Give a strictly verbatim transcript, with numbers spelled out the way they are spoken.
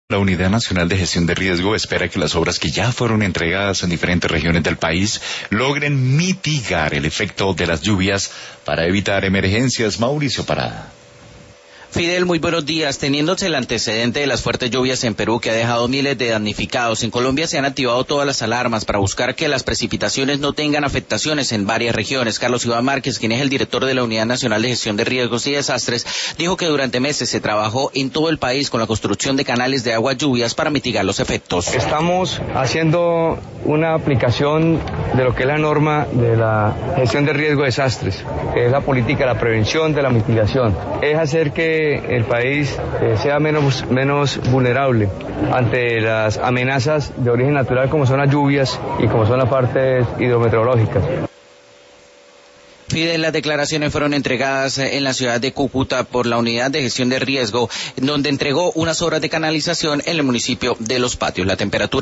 La Unidad Nacional de Gestión de Riesgo espera que las obras que ya fueron entregadas en diferentes regiones del país logren mitigar el efecto de las lluvias para evitar emergencias. Mauricio Parada. Fidel, muy buenos días. Teniéndose el antecedente de las fuertes lluvias en Perú que ha dejado miles de damnificados, en Colombia se han activado todas las alarmas para buscar que las precipitaciones no tengan afectaciones en varias regiones. Carlos Iván Márquez, quien es el director de la Unidad Nacional de Gestión de Riesgos y Desastres, dijo que durante meses se trabajó en todo el país con la construcción de canales de aguas lluvias para mitigar los efectos. Estamos haciendo una aplicación de lo que es la norma de la gestión de riesgo de desastres, que es la política de la prevención, de la mitigación. Es hacer que el país eh, sea menos, menos vulnerable ante las amenazas de origen natural como son las lluvias y como son las partes hidrometeorológicas. Fidel, las declaraciones fueron entregadas en la ciudad de Cúcuta por la Unidad de Gestión de Riesgo, donde entregó unas obras de canalización en el municipio de Los Patios. La temperatura